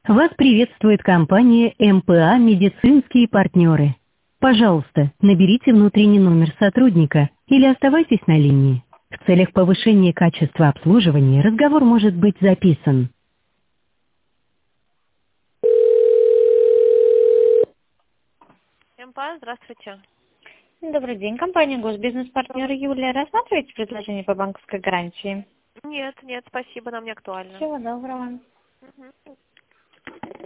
Вас приветствует компания МПА «Медицинские партнеры». Пожалуйста, наберите внутренний номер сотрудника или оставайтесь на линии. В целях повышения качества обслуживания разговор может быть записан. МПА, здравствуйте. Добрый день, компания «Госбизнес-партнер» Юлия. Рассматриваете предложение по банковской гарантии? Нет, нет, спасибо, нам не актуально. Всего доброго. Мгм.